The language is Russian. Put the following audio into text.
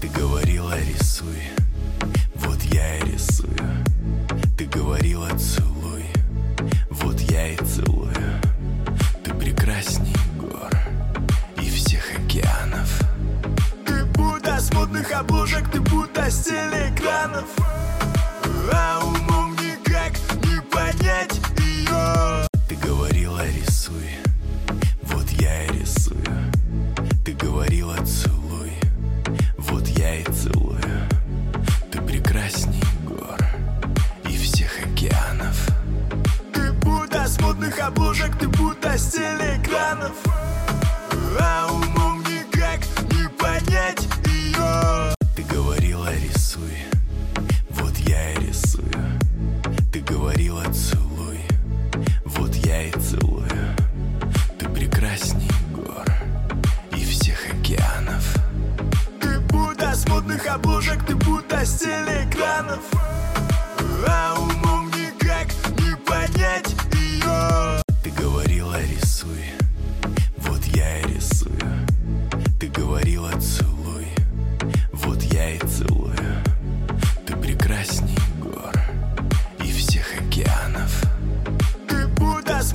Ты говорила рисуй, вот я и рисую. Ты говорила целуй, вот я и целую. Ты прекрасней гор и всех океанов. Ты будто с модных обложек, ты будто с телеэкранов. А умом никак не понять ее. Ты говорила рисуй, вот я и рисую. Ты говорила целуй, вот я и целую. Ты прекрасней гор и всех океанов. Ты будто с модных обложек, ты будто с телеэкранов. А умом никак не понять ее. Ты говорила рисуй, вот я и рисую. Ты говорила целуй, вот я и целую. Ты прекрасней гор и всех океанов. Ты будто с модных обложек, ты будто с телеэкранов. А умом никак не понять ее. Ты говорила рисуй, вот я и рисую. Ты говорила целуй.